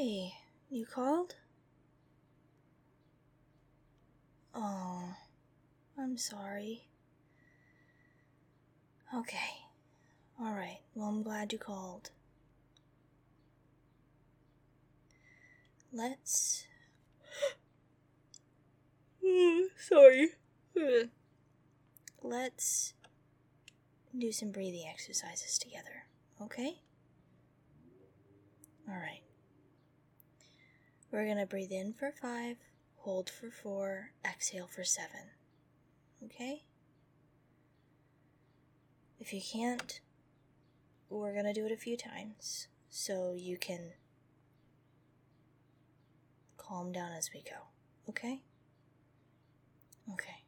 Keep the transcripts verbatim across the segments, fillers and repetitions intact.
Hey, you called? Oh, I'm sorry. Okay, alright, well, I'm glad you called. Let's... sorry. Let's do some breathing exercises together, okay? Alright. We're gonna breathe in for five, hold for four, exhale for seven, okay? If you can't, we're gonna do it a few times so you can calm down as we go, okay? Okay.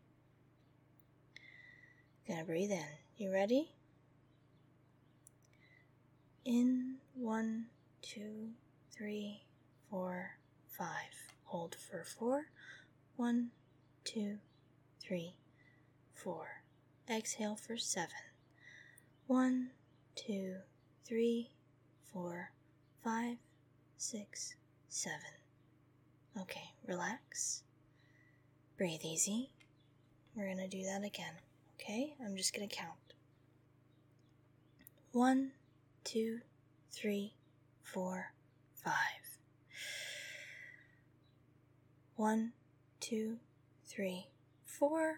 Gonna breathe in. You ready? In, one, two, three, four, five. Hold for four. One, two, three, four. Exhale for seven. One, two, three, four, five, six, seven. Okay, relax. Breathe easy. We're gonna do that again, okay? I'm just gonna count. One, two, three, four, five. One, two, three, four.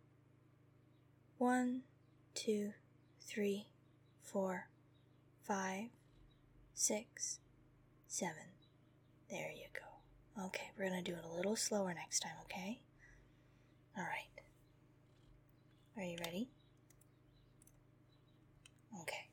One, two, three, four, five, six, seven. There you go. Okay, we're gonna do it a little slower next time, okay? Alright. Are you ready? Okay.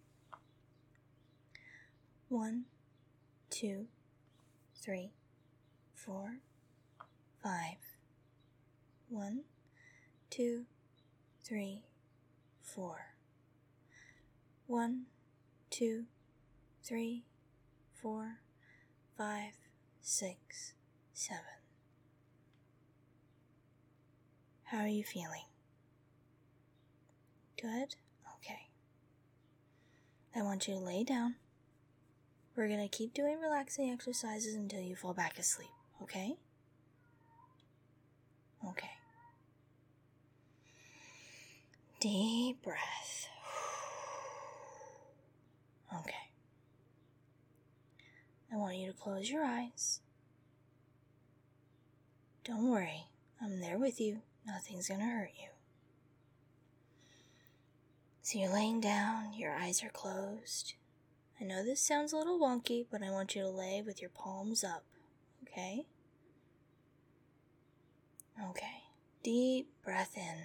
One, two, three, four, five. One, two, three, four. One, two, three, four, five, six, seven. How are you feeling? Good? Okay. I want you to lay down. We're going to keep doing relaxing exercises until you fall back asleep, okay? Okay. Deep breath. Okay. I want you to close your eyes. Don't worry, I'm there with you. Nothing's going to hurt you. So you're laying down, your eyes are closed. I know this sounds a little wonky, but I want you to lay with your palms up, okay? Okay. Deep breath in.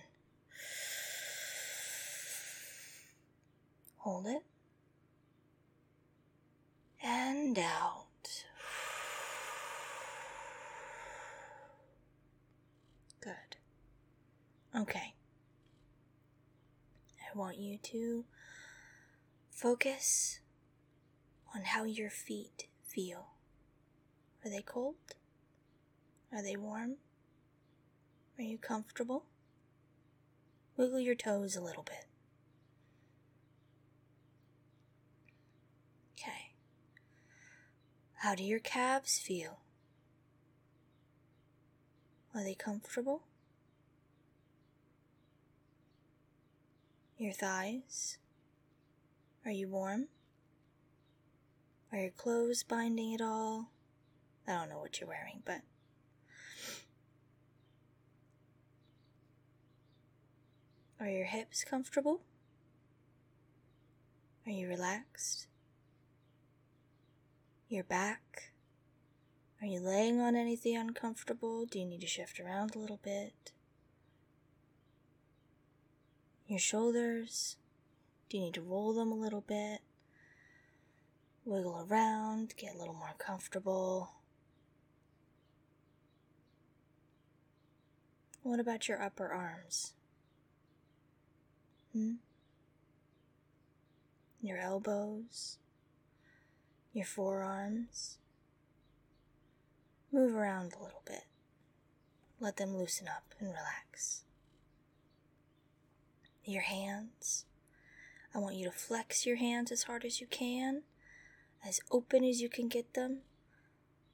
Hold it. And out. Good. Okay. I want you to focus on how your feet feel. Are they cold? Are they warm? Are you comfortable? Wiggle your toes a little bit. Okay. How do your calves feel? Are they comfortable? Your thighs? Are you warm? Are your clothes binding at all? I don't know what you're wearing, but... Are your hips comfortable? Are you relaxed? Your back? Are you laying on anything uncomfortable? Do you need to shift around a little bit? Your shoulders? Do you need to roll them a little bit? Wiggle around, get a little more comfortable. What about your upper arms? Hmm? Your elbows? Your forearms? Move around a little bit. Let them loosen up and relax. Your hands. I want you to flex your hands as hard as you can, as open as you can get them.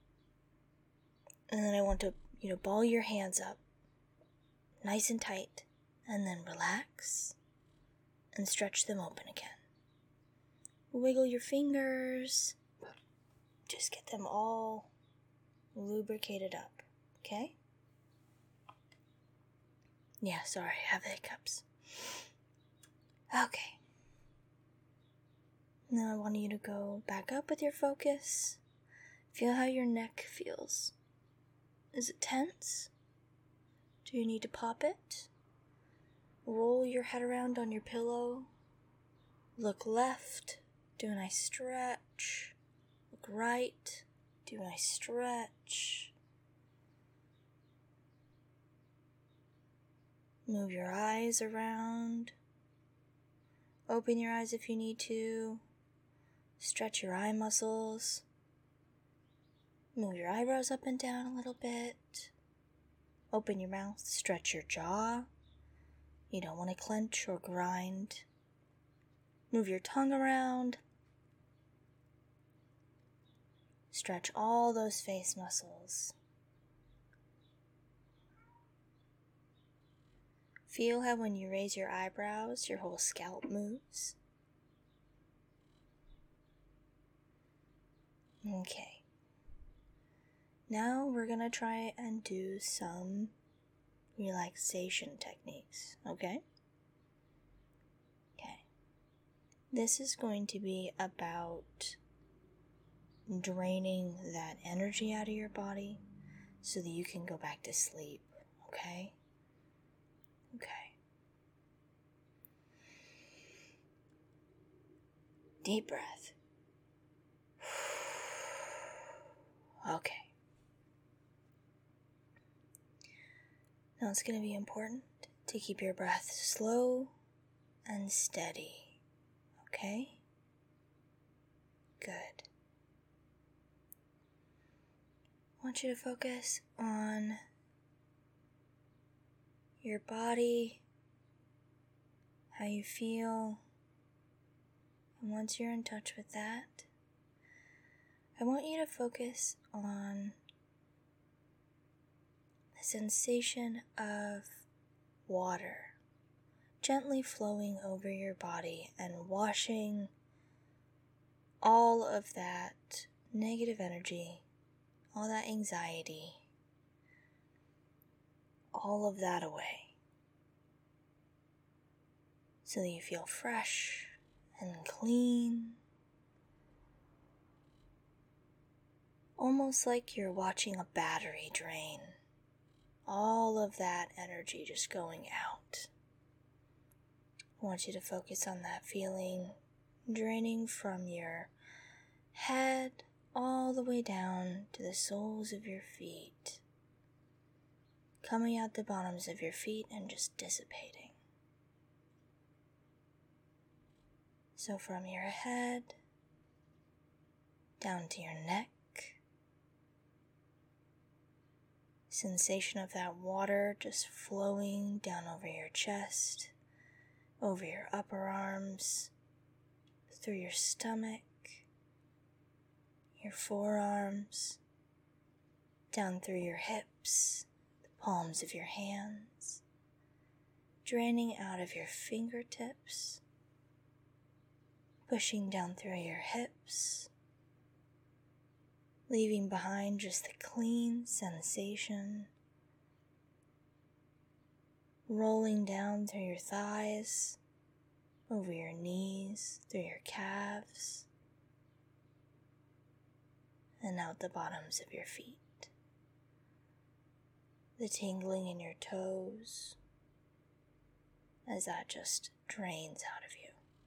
And then I want to, you know, ball your hands up nice and tight, and then relax and stretch them open again. Wiggle your fingers. Just get them all lubricated up, okay? Yeah, sorry, I have the hiccups. Okay. Now I want you to go back up with your focus. Feel how your neck feels. Is it tense? Do you need to pop it? Roll your head around on your pillow. Look left. Do a nice stretch. Look right. Do a nice stretch. Move your eyes around. Open your eyes if you need to. Stretch your eye muscles. Move your eyebrows up and down a little bit. Open your mouth, stretch your jaw. You don't want to clench or grind. Move your tongue around. Stretch all those face muscles. Feel how when you raise your eyebrows, your whole scalp moves. Okay. Now we're going to try and do some relaxation techniques, okay? Okay. This is going to be about draining that energy out of your body so that you can go back to sleep, okay? Okay. Deep breath. Okay. Now it's going to be important to keep your breath slow and steady, okay? Good. I want you to focus on your body, how you feel, and once you're in touch with that, I want you to focus on the sensation of water gently flowing over your body and washing all of that negative energy, all that anxiety, all of that away, so that you feel fresh and clean, almost like you're watching a battery drain. All of that energy just going out. I want you to focus on that feeling draining from your head all the way down to the soles of your feet, coming out the bottoms of your feet and just dissipating. So from your head down to your neck, sensation of that water just flowing down over your chest, over your upper arms, through your stomach, your forearms, down through your hips, the palms of your hands, draining out of your fingertips, pushing down through your hips, leaving behind just the clean sensation, rolling down through your thighs, over your knees, through your calves, and out the bottoms of your feet. The tingling in your toes as that just drains out of you.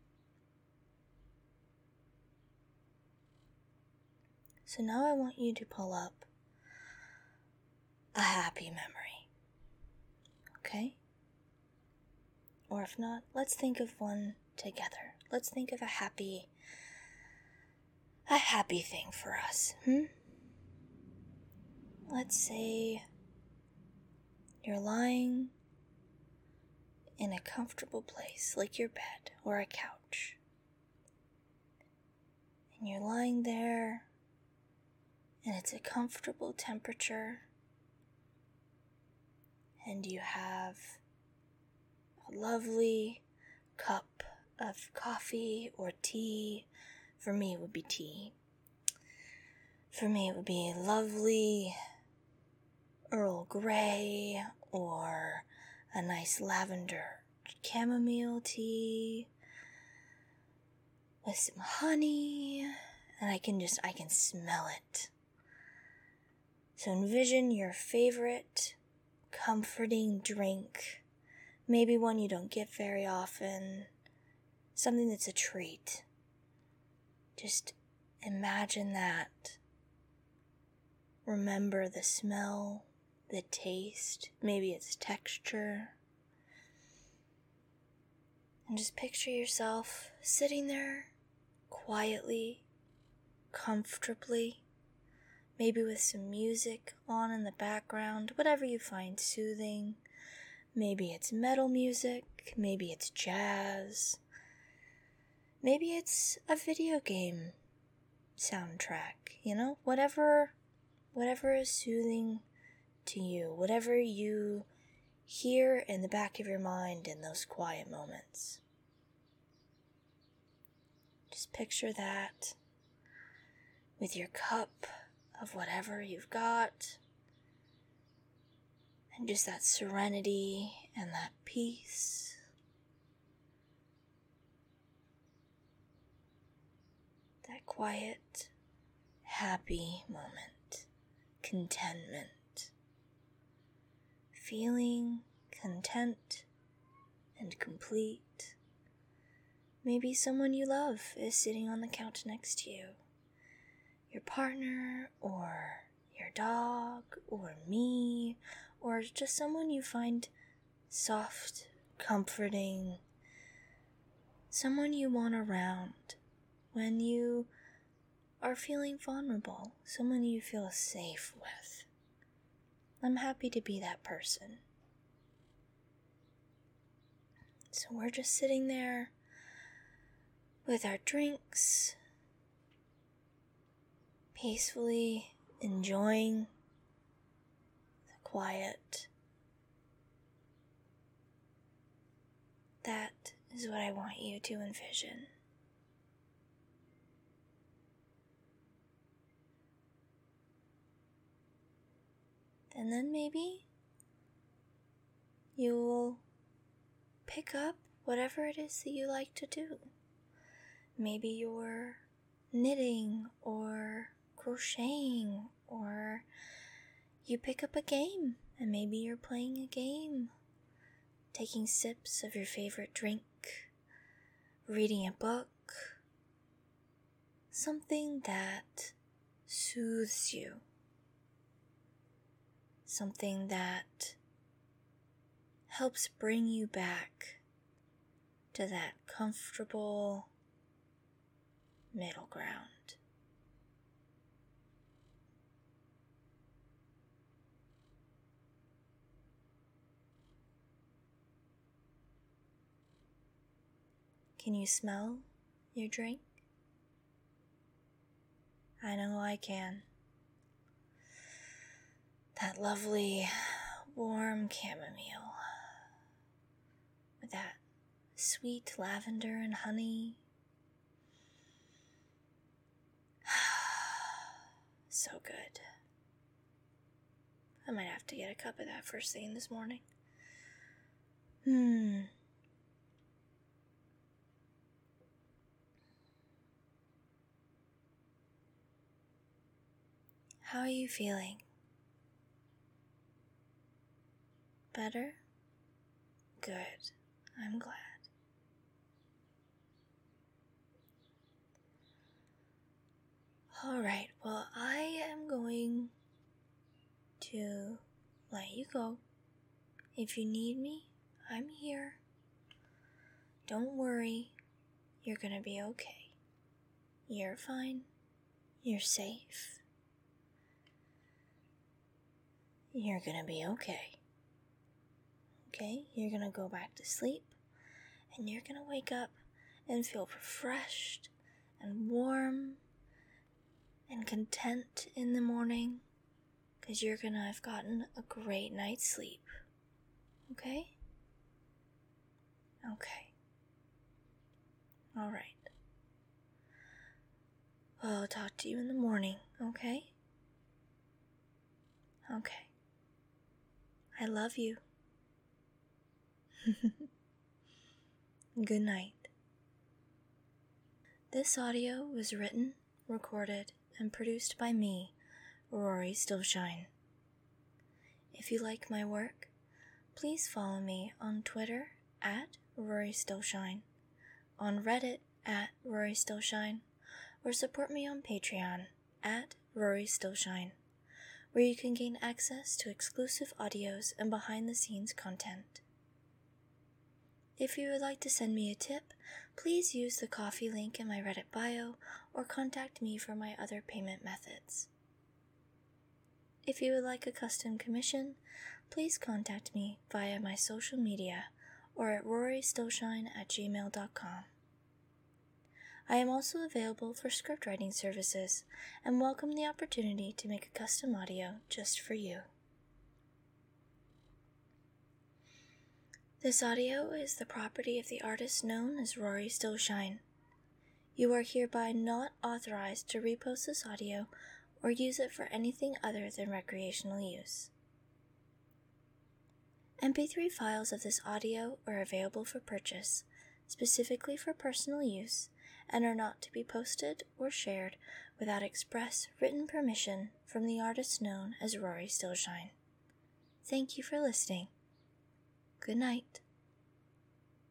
So now I want you to pull up a happy memory, okay? Or if not, let's think of one together. Let's think of a happy, a happy thing for us, hmm? Let's say you're lying in a comfortable place, like your bed or a couch. And you're lying there, and it's a comfortable temperature, and you have a lovely cup of coffee or tea. For me, it would be tea. For me, it would be lovely Earl Grey or a nice lavender chamomile tea with some honey, and I can just, I can smell it. So envision your favorite comforting drink, maybe one you don't get very often, something that's a treat. Just imagine that. Remember the smell, the taste, maybe its texture. And just picture yourself sitting there quietly, comfortably, maybe with some music on in the background, whatever you find soothing. Maybe it's metal music, maybe it's jazz, maybe it's a video game soundtrack, you know, whatever, whatever is soothing to you, whatever you hear in the back of your mind in those quiet moments. Just picture that with your cup of whatever you've got, and just that serenity and that peace. That quiet, happy moment, contentment, feeling content and complete. Maybe someone you love is sitting on the couch next to you. Your partner, or your dog, or me, or just someone you find soft, comforting, someone you want around when you are feeling vulnerable, someone you feel safe with. I'm happy to be that person. So we're just sitting there with our drinks, peacefully enjoying the quiet. That is what I want you to envision. And then maybe you will pick up whatever it is that you like to do. Maybe you're knitting or crocheting, or you pick up a game and maybe you're playing a game, taking sips of your favorite drink, reading a book, something that soothes you, something that helps bring you back to that comfortable middle ground. Can you smell your drink? I know I can. That lovely, warm chamomile with that sweet lavender and honey. So good. I might have to get a cup of that first thing this morning. Hmm. How are you feeling? Better? Good. I'm glad. Alright, well, I am going to let you go. If you need me, I'm here. Don't worry, you're gonna be okay. You're fine. You're safe. You're gonna be okay. Okay? You're gonna go back to sleep, and you're gonna wake up and feel refreshed and warm and content in the morning, because you're gonna have gotten a great night's sleep. Okay? Okay. Alright. Well, I'll talk to you in the morning, okay? Okay. I love you. Good night. This audio was written, recorded, and produced by me, Rory Stillshine. If you like my work, please follow me on Twitter at Rory Stillshine, on Reddit at Rory Stillshine, or support me on Patreon at Rory Stillshine, where you can gain access to exclusive audios and behind-the-scenes content. If you would like to send me a tip, please use the Ko-fi link in my Reddit bio or contact me for my other payment methods. If you would like a custom commission, please contact me via my social media or at rorystillshine at gmail dot com. I am also available for script writing services and welcome the opportunity to make a custom audio just for you. This audio is the property of the artist known as Rory Stillshine. You are hereby not authorized to repost this audio or use it for anything other than recreational use. M P three files of this audio are available for purchase, specifically for personal use, and are not to be posted or shared without express written permission from the artist known as Rory Stillshine. Thank you for listening. Good night.